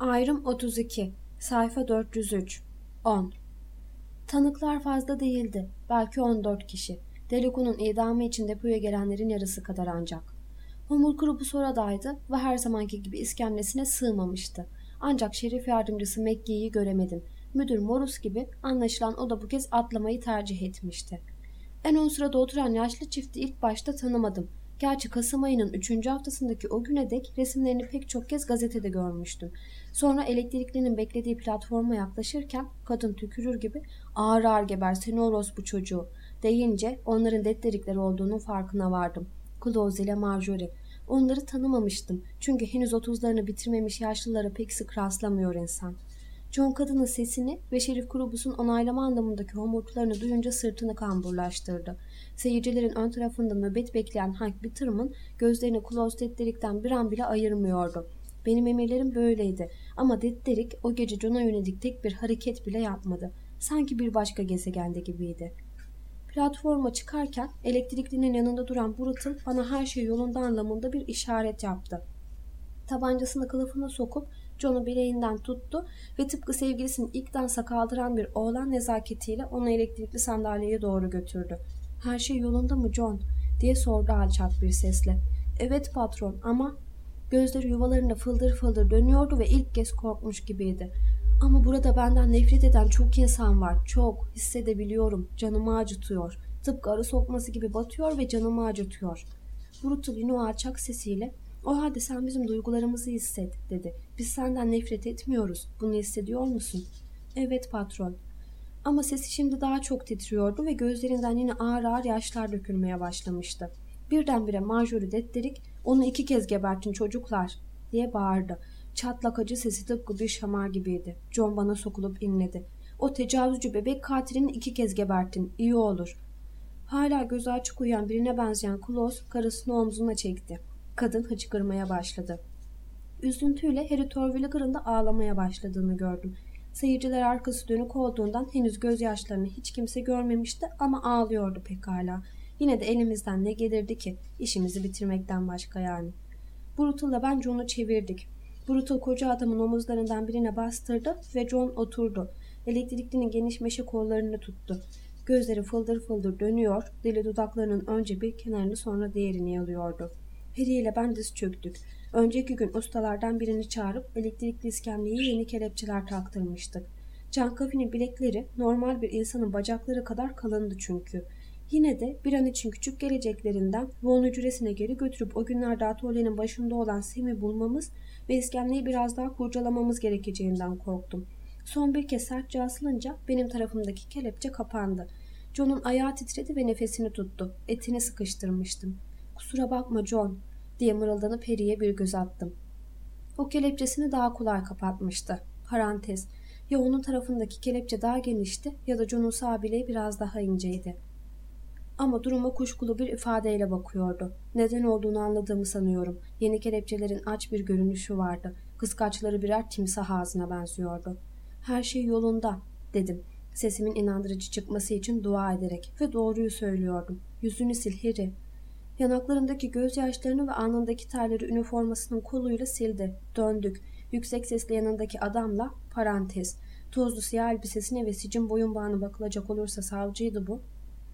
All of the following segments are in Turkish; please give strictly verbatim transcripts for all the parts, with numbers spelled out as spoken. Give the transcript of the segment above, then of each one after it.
Ayrım otuz iki, sayfa dört yüz üç, on. Tanıklar fazla değildi, belki on dört kişi. Deliko'nun idamı için depoya gelenlerin yarısı kadar ancak. Homur grubu sonradaydı ve her zamanki gibi iskemlesine sığmamıştı. Ancak şerif yardımcısı Mekki'yi göremedim. Müdür Morus gibi anlaşılan o da bu kez atlamayı tercih etmişti. En ön sırada oturan yaşlı çifti ilk başta tanımadım. Gerçi Kasım ayının üçüncü haftasındaki o güne dek resimlerini pek çok kez gazetede görmüştüm. Sonra elektriklinin beklediği platforma yaklaşırken kadın tükürür gibi ağır ağır gebersen bu çocuğu deyince onların detlerikleri olduğunun farkına vardım. Clause ile Marjorie. Onları tanımamıştım çünkü henüz otuzlarını bitirmemiş yaşlılara pek sık rastlamıyor insan. John kadının sesini ve Şerif Krubus'un onaylama anlamındaki homurtularını duyunca sırtını kamburlaştırdı. Seyircilerin ön tarafında nöbet bekleyen Hank Bitterman gözlerini Clause delikten bir an bile ayırmıyordu. Benim emirlerim böyleydi ama Detterik o gece John'a yönelik tek bir hareket bile yapmadı. Sanki bir başka gezegende gibiydi. Platforma çıkarken elektriklinin yanında duran Brutal bana her şey yolunda anlamında bir işaret yaptı. Tabancasını kılıfına sokup John'u bileğinden tuttu ve tıpkı sevgilisini ilk dansa kaldıran bir oğlan nezaketiyle onu elektrikli sandalyeye doğru götürdü. "Her şey yolunda mı John?" diye sordu alçak bir sesle. "Evet patron ama..." Gözleri yuvalarında fıldır fıldır dönüyordu ve ilk kez korkmuş gibiydi. "Ama burada benden nefret eden çok insan var. Çok. Hissedebiliyorum. Canımı acıtıyor. Tıpkı arı sokması gibi batıyor ve canımı acıtıyor." Brutal yine o alçak sesiyle "O halde sen bizim duygularımızı hisset," dedi. "Biz senden nefret etmiyoruz. Bunu hissediyor musun?" "Evet patron." Ama sesi şimdi daha çok titriyordu ve gözlerinden yine ağır ağır yaşlar dökülmeye başlamıştı. Birdenbire Marjorie Detterik "Onu iki kez gebertin çocuklar," diye bağırdı. Çatlak acı sesi tıpkı bir şamar gibiydi. John bana sokulup inledi. "O tecavüzcü bebek katilini iki kez gebertin. İyi olur." Hala gözü açık uyuyan birine benzeyen Clause karısını omzuna çekti. Kadın hıçkırmaya başladı. Üzüntüyle Harry Torvilliger'ın da ağlamaya başladığını gördüm. Seyirciler arkası dönük olduğundan henüz gözyaşlarını hiç kimse görmemişti ama ağlıyordu pekala. Yine de elimizden ne gelirdi ki? İşimizi bitirmekten başka yani. Brutal'la ben John'u çevirdik. Brutal koca adamın omuzlarından birine bastırdı ve John oturdu. Elektriklinin geniş meşe kollarını tuttu. Gözleri fıldır fıldır dönüyor, dili dudaklarının önce bir kenarını sonra diğerini yalıyordu. Harry ile ben diz çöktük. Önceki gün ustalardan birini çağırıp elektrikli iskemleye yeni kelepçeler taktırmıştık. Can Coffey'nin bilekleri normal bir insanın bacakları kadar kalındı çünkü. Yine de bir an için küçük geleceklerinden Von hücresine geri götürüp o günlerde atölyenin başında olan Sam'i bulmamız ve iskemleyi biraz daha kurcalamamız gerekeceğinden korktum. Son bir kez sertçe asılınca benim tarafımdaki kelepçe kapandı. John'un ayağı titredi ve nefesini tuttu. Etini sıkıştırmıştım. "Kusura bakma John," diye mırıldanıp Harry'e bir göz attım. O kelepçesini daha kolay kapatmıştı. Parantez. Ya onun tarafındaki kelepçe daha genişti ya da John'un sağ bileği biraz daha inceydi. Ama duruma kuşkulu bir ifadeyle bakıyordu. Neden olduğunu anladığımı sanıyorum. Yeni kelepçelerin aç bir görünüşü vardı. Kıskaçları birer timsah ağzına benziyordu. "Her şey yolunda," dedim. Sesimin inandırıcı çıkması için dua ederek ve doğruyu söylüyordum. "Yüzünü sil Harry." Yanaklarındaki gözyaşlarını ve alnındaki terleri üniformasının koluyla sildi. Döndük. Yüksek sesle yanındaki adamla parantez. Tozlu siyah elbisesine ve sicim boyun bağına bakılacak olursa savcıydı bu.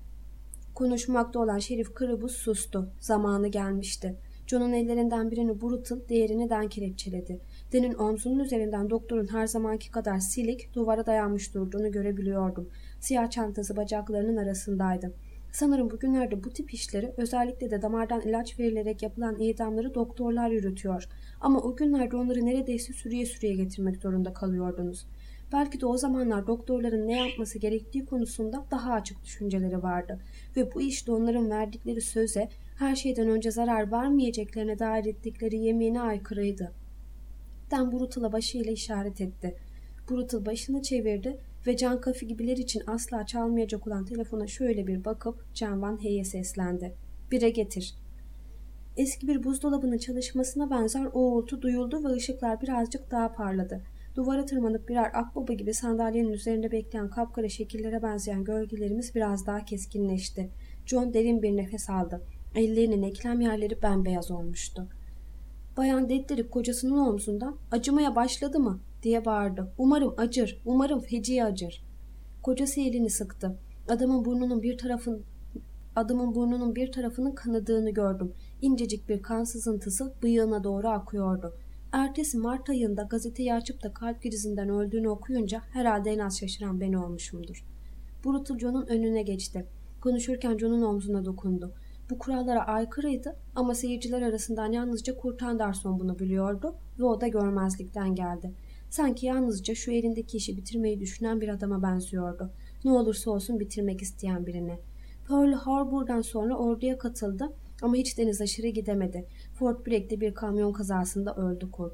Konuşmakta olan Şerif Krubus sustu. Zamanı gelmişti. John'un ellerinden birini Brutal, diğerini Den kelepçeledi. Den'in omzunun üzerinden doktorun her zamanki kadar silik, duvara dayanmış durduğunu görebiliyordum. Siyah çantası bacaklarının arasındaydı. Sanırım bugünlerde bu tip işleri, özellikle de damardan ilaç verilerek yapılan idamları doktorlar yürütüyor. Ama o günlerde onları neredeyse sürüye sürüye getirmek zorunda kalıyordunuz. Belki de o zamanlar doktorların ne yapması gerektiği konusunda daha açık düşünceleri vardı. Ve bu işte onların verdikleri söze, her şeyden önce zarar vermeyeceklerine dair ettikleri yemine aykırıydı. Den Brutal'a başıyla işaret etti. Brutal başını çevirdi ve Can Coffey gibiler için asla çalmayacak olan telefona şöyle bir bakıp Can Van Hey'e seslendi. "Bire getir." Eski bir buzdolabının çalışmasına benzer o uğultu duyuldu ve ışıklar birazcık daha parladı. Duvara tırmanıp birer akbaba gibi sandalyenin üzerinde bekleyen kapkara şekillere benzeyen gölgelerimiz biraz daha keskinleşti. John derin bir nefes aldı. Ellerinin eklem yerleri bembeyaz olmuştu. Bayan Dedderik kocasının omzundan "Acımaya başladı mı?" diye bağırdı. "Umarım acır, umarım feci acır." Kocası elini sıktı. Adamın burnunun bir tarafın adamın burnunun bir tarafının kanadığını gördüm. İncecik bir kan sızıntısı bıyığına doğru akıyordu. Ertesi Mart ayında gazeteyi açıp da kalp krizinden öldüğünü okuyunca herhalde en az şaşıran ben olmuşumdur. Brutal John'un önüne geçti. Konuşurken John'un omzuna dokundu. Bu kurallara aykırıydı ama seyirciler arasından yalnızca Kurt Anderson bunu biliyordu ve o da görmezlikten geldi. Sanki yalnızca şu elindeki işi bitirmeyi düşünen bir adama benziyordu. Ne olursa olsun bitirmek isteyen birine. Pearl Harbor'dan sonra orduya katıldı ama hiç deniz aşırı gidemedi. Fort Bragg'de bir kamyon kazasında öldü Kurt.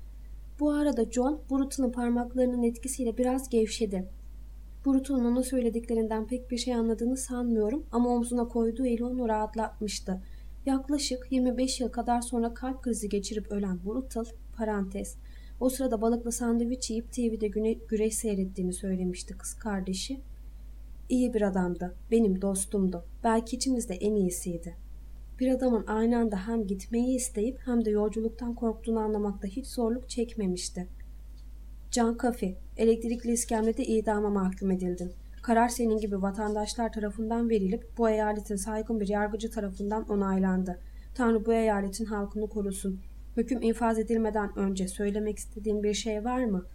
Bu arada John, Brutal'ın parmaklarının etkisiyle biraz gevşedi. Brutal'ın ona söylediklerinden pek bir şey anladığını sanmıyorum ama omzuna koyduğu eli onu rahatlatmıştı. Yaklaşık yirmi beş yıl kadar sonra kalp krizi geçirip ölen Brutal, parantez, o sırada balıklı sandviç yiyip T V'de güne, güreş seyrettiğini söylemişti kız kardeşi. İyi bir adamdı, benim dostumdu, belki içimizde en iyisiydi. Bir adamın aynı anda hem gitmeyi isteyip hem de yolculuktan korktuğunu anlamakta hiç zorluk çekmemişti. John Coffey, elektrikli iskemlede idama mahkum edildin. Karar senin gibi vatandaşlar tarafından verilip bu eyaletin saygın bir yargıcı tarafından onaylandı. Tanrı bu eyaletin halkını korusun. Hüküm infaz edilmeden önce söylemek istediğin bir şey var mı?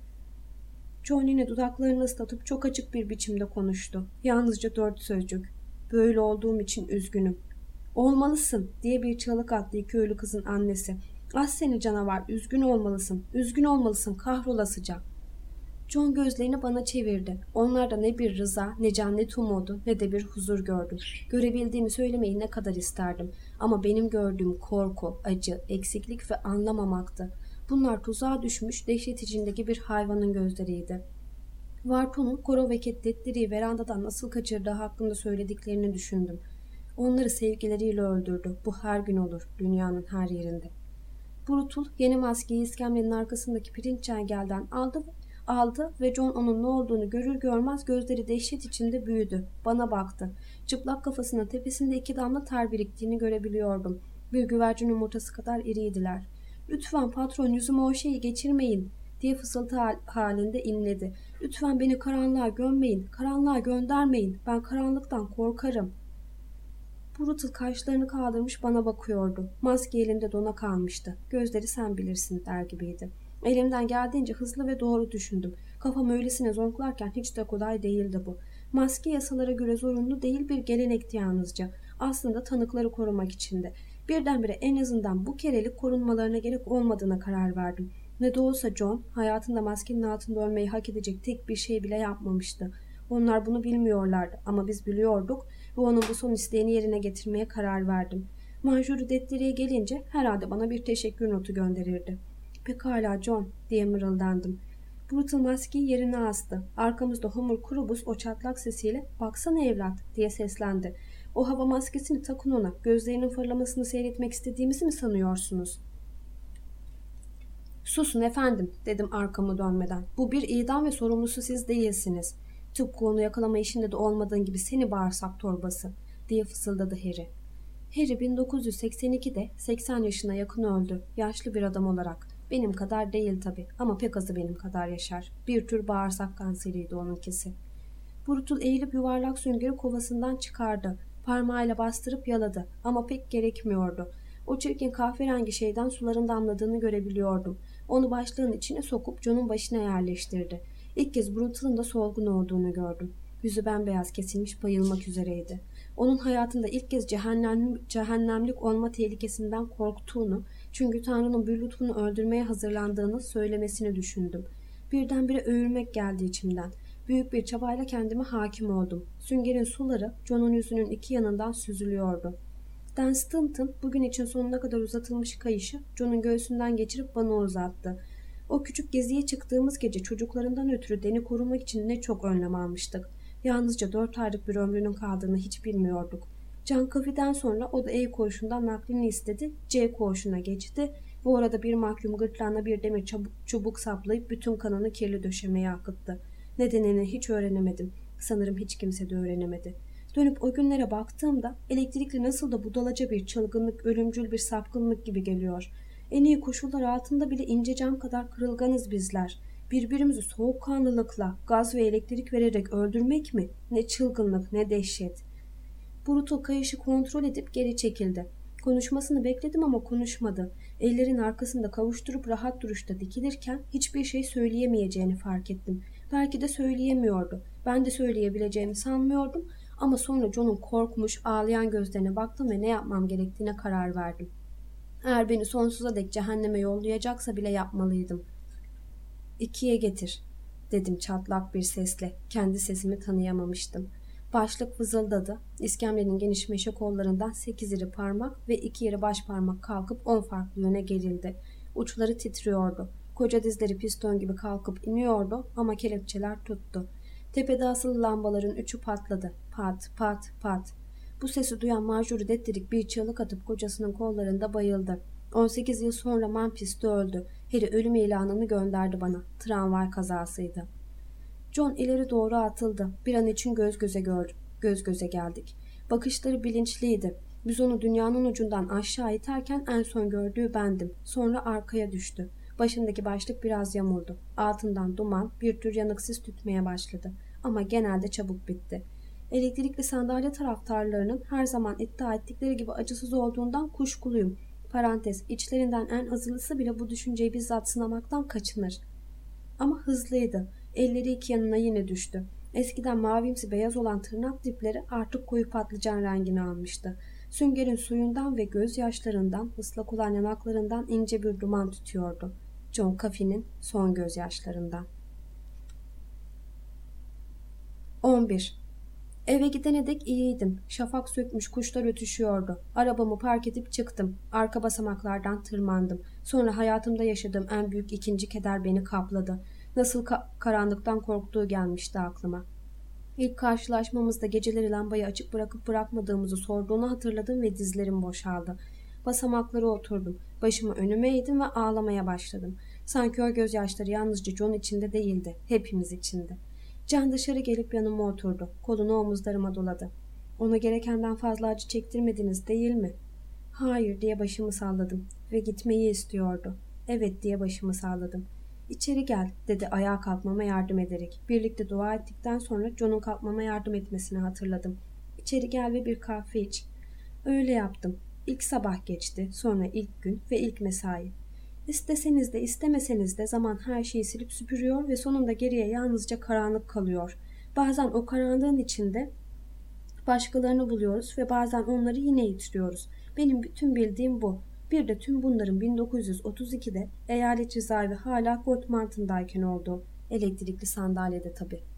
John yine dudaklarını ıslatıp çok açık bir biçimde konuştu. Yalnızca dört sözcük. Böyle olduğum için üzgünüm. Olmalısın diye bir çığlık attı iki ölü kızın annesi. Az seni canavar, üzgün olmalısın, üzgün olmalısın, kahrolasıca. John gözlerini bana çevirdi. Onlarda ne bir rıza, ne cennet umudu, ne de bir huzur gördüm. Görebildiğimi söylemeyi ne kadar isterdim. Ama benim gördüğüm korku, acı, eksiklik ve anlamamaktı. Bunlar tuzağa düşmüş, dehşet içindeki bir hayvanın gözleriydi. Varto'nun Koro ve Kettetleri verandadan nasıl kaçırdığı hakkında söylediklerini düşündüm. Onları sevgileriyle öldürdü. Bu her gün olur, dünyanın her yerinde. Brutal yeni maskeyi iskemlenin arkasındaki pirinç çengelden aldı, aldı ve John onun ne olduğunu görür görmez gözleri dehşet içinde büyüdü. Bana baktı. Çıplak kafasının tepesinde iki damla ter biriktiğini görebiliyordum. Bir güvercin yumurtası kadar iriydiler. "Lütfen patron, yüzüme o şeyi geçirmeyin," diye fısıltı halinde inledi. "Lütfen beni karanlığa gömmeyin, karanlığa göndermeyin. Ben karanlıktan korkarım." Brutal kaşlarını kaldırmış bana bakıyordu. Maske elinde dona kalmıştı. Gözleri sen bilirsin der gibiydi. Elimden geldiğince hızlı ve doğru düşündüm. Kafam öylesine zonklarken hiç de kolay değildi bu. Maske yasalara göre zorunlu değil, bir gelenekti yalnızca. Aslında tanıkları korumak içindi. Birdenbire en azından bu kerelik korunmalarına gerek olmadığına karar verdim. Ne de olsa John hayatında maskenin altında ölmeyi hak edecek tek bir şey bile yapmamıştı. Onlar bunu bilmiyorlardı ama biz biliyorduk ve onun bu son isteğini yerine getirmeye karar verdim. Marjorie Detteri'ye gelince herhalde bana bir teşekkür notu gönderirdi. "Pekala John," diye mırıldandım. Brutal maskeyi yerine astı. Arkamızda Homer Kurubus o çatlak sesiyle "Baksana evlat," diye seslendi. "O hava maskesini takın ona. Gözlerinin fırlamasını seyretmek istediğimizi mi sanıyorsunuz?" "Susun efendim," dedim arkamı dönmeden. "Bu bir idam ve sorumlusu siz değilsiniz. Tıpkı onu yakalama işinde de olmadığın gibi seni bağırsak torbası," diye fısıldadı Harry. Harry bin dokuz yüz seksen ikide seksen yaşına yakın öldü. Yaşlı bir adam olarak. Benim kadar değil tabii ama pek azı benim kadar yaşar. Bir tür bağırsak kanseriydi onunkisi. Brutal eğilip yuvarlak süngeri kovasından çıkardı. Parmağıyla bastırıp yaladı ama pek gerekmiyordu. O çirkin kahverengi şeyden suların damladığını görebiliyordum. Onu başlığın içine sokup John'un başına yerleştirdi. İlk kez Brutal'ın da solgun olduğunu gördüm. Yüzü bembeyaz kesilmiş, bayılmak üzereydi. Onun hayatında ilk kez cehennem, cehennemlik olma tehlikesinden korktuğunu, çünkü Tanrı'nın bir lütfunu öldürmeye hazırlandığını söylemesini düşündüm. Birdenbire öğürmek geldi içimden. Büyük bir çabayla kendime hakim oldum. Süngerin suları John'un yüzünün iki yanından süzülüyordu. Dan Stanton bugün için sonuna kadar uzatılmış kayışı John'un göğsünden geçirip bana uzattı. O küçük geziye çıktığımız gece çocuklarından ötürü Dan'i korumak için ne çok önlem almıştık. Yalnızca dört aylık bir ömrünün kaldığını hiç bilmiyorduk. John Coffey'den sonra o da E koğuşundan naklini istedi, C koğuşuna geçti. Bu arada bir mahkum gırtlağına bir demir çubuk, çubuk saplayıp bütün kanını kirli döşemeye akıttı. Nedenini hiç öğrenemedim. Sanırım hiç kimse de öğrenemedi. Dönüp o günlere baktığımda elektrikli nasıl da budalaca bir çılgınlık, ölümcül bir sapkınlık gibi geliyor. En iyi koşullar altında bile ince cam kadar kırılganız bizler. Birbirimizi soğukkanlılıkla, gaz ve elektrik vererek öldürmek mi? Ne çılgınlık, ne dehşet. Bruto kayışı kontrol edip geri çekildi. Konuşmasını bekledim ama konuşmadı. Ellerin arkasında kavuşturup rahat duruşta dikilirken hiçbir şey söyleyemeyeceğini fark ettim. Belki de söyleyemiyordu. Ben de söyleyebileceğimi sanmıyordum ama sonra John'un korkmuş, ağlayan gözlerine baktım ve ne yapmam gerektiğine karar verdim. Eğer beni sonsuza dek cehenneme yollayacaksa bile yapmalıydım. İkiye getir, dedim çatlak bir sesle. Kendi sesimi tanıyamamıştım. Başlık vızıldadı. İskemlenin geniş meşe kollarından sekiz iri parmak ve iki iri baş parmak kalkıp on farklı yöne gerildi. Uçları titriyordu. Koca dizleri piston gibi kalkıp iniyordu ama kelepçeler tuttu. Tepede asılı lambaların üçü patladı. Pat, pat, pat. Bu sesi duyan Marjorie Dettirik bir çığlık atıp kocasının kollarında bayıldı. on sekiz yıl sonra Memphis'te öldü. Harry ölüm ilanını gönderdi bana. Tramvay kazasıydı. John ileri doğru atıldı. Bir an için göz göze gördüm. Göz göze geldik. Bakışları bilinçliydi. Biz onu dünyanın ucundan aşağı iterken en son gördüğü bendim. Sonra arkaya düştü. Başındaki başlık biraz yamuldu. Altından duman bir tür yanıksız tütmeye başladı. Ama genelde çabuk bitti. Elektrikli sandalye taraftarlarının her zaman iddia ettikleri gibi acısız olduğundan kuşkuluyum. Parantez, içlerinden en azılısı bile bu düşünceyi bizzat sınamaktan kaçınır. Ama hızlıydı. Elleri iki yanına yine düştü. Eskiden mavimsi beyaz olan tırnak dipleri artık koyu patlıcan rengini almıştı. Süngerin suyundan ve gözyaşlarından, ıslak olan yanaklarından ince bir duman tütüyordu. John Coffey'nin son gözyaşlarından. on bir. Eve gidene dek iyiydim. Şafak sökmüş, kuşlar ötüşüyordu. Arabamı park edip çıktım. Arka basamaklardan tırmandım. Sonra hayatımda yaşadığım en büyük ikinci keder beni kapladı. Nasıl ka- karanlıktan korktuğu gelmişti aklıma. İlk karşılaşmamızda geceleri lambayı açık bırakıp bırakmadığımızı sorduğunu hatırladım ve dizlerim boşaldı. Basamaklara oturdum. Başımı önüme eğdim ve ağlamaya başladım. Sanki o gözyaşları yalnızca John içinde değildi. Hepimiz içinde. Can dışarı gelip yanıma oturdu. Kolunu omuzlarıma doladı. Ona gerekenden fazla acı çektirmediniz değil mi? Hayır diye başımı salladım ve gitmeyi istiyordu. Evet diye başımı salladım. İçeri gel dedi ayağa kalkmama yardım ederek. Birlikte dua ettikten sonra John'un kalkmama yardım etmesini hatırladım. İçeri gel ve bir kahve iç. Öyle yaptım. İlk sabah geçti, sonra ilk gün ve ilk mesai. İsteseniz de istemeseniz de zaman her şeyi silip süpürüyor ve sonunda geriye yalnızca karanlık kalıyor. Bazen o karanlığın içinde başkalarını buluyoruz ve bazen onları yine yitiriyoruz. Benim bütün bildiğim bu. Bir de tüm bunların bin dokuz yüz otuz ikide eyalet cezaevi hala Fort Martin'dayken oldu. Elektrikli sandalyede tabii.